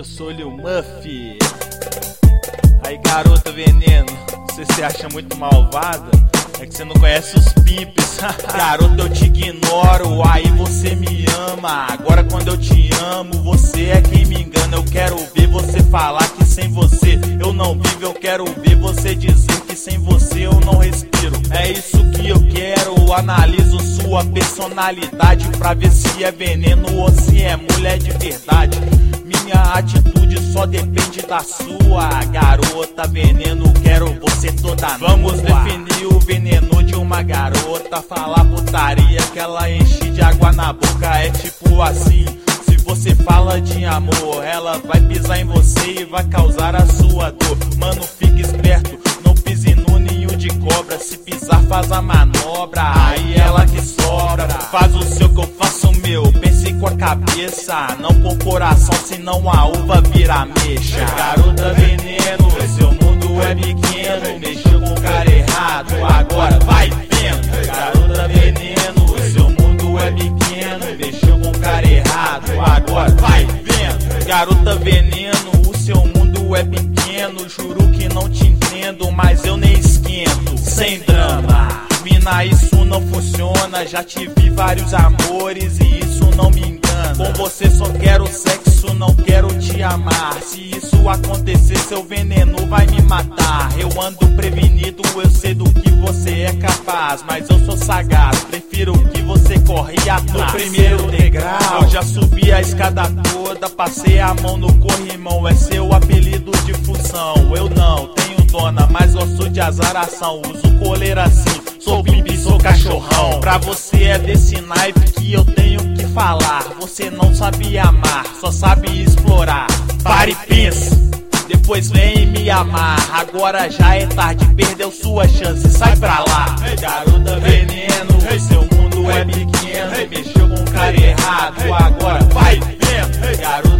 Eu sou o Lil Muff. Aí, garota veneno, você se acha muito malvada? É que você não conhece os pimpes. Garota, eu te ignoro, aí você me ama. Agora quando eu te amo, você é quem me engana. Eu quero ver você falar que sem você eu não vivo. Eu quero ver você dizer que sem você eu não respiro. É isso que eu quero, analiso sua personalidade pra ver se é veneno ou se é mulher de verdade. Minha atitude só depende da sua. Garota veneno, quero você toda nua. Vamos definir o veneno de uma garota. Falar putaria que ela enche de água na boca. É tipo assim: se você fala de amor, ela vai pisar em você e vai causar a sua dor. Mano, fique esperto, não pise no ninho de cobra. Se pisar faz a manobra, aí ela que sobra. Faz o seu que eu faço o meu, pense com a cabeça, não com o coração, senão a uva vira mexa. Garota veneno, seu mundo é pequeno, mexeu com o cara errado, agora vai vendo. Garota veneno, seu mundo é pequeno, mexeu com o cara errado, agora vai vendo. Garota veneno, o seu mundo é pequeno, juro que não te entendo, mas eu nem esquento. Sem drama, mina, isso não funciona. Já tive vários amores e isso não me engana. Com você só quero sexo, não quero te amar. Se isso acontecer, seu veneno vai me matar. Eu ando prevenido, eu sei do que você é capaz, mas eu sou sagaz, prefiro que você corre atrás. No primeiro degrau, eu já subi a escada toda, passei a mão no corrimão, é seu apelido de função. Eu não tenho dona, mas gosto de azaração, uso coleira assim, sou pimpi, sou cachorrão. Pra você é desse naipe que eu tenho que falar. Você não sabe amar, só sabe explorar. Pare e pensa, depois vem e me amar. Agora já é tarde, perdeu sua chance, sai pra lá. Garota veneno, seu mundo é pequeno, mexeu com o cara errado, agora vai vendo. Garota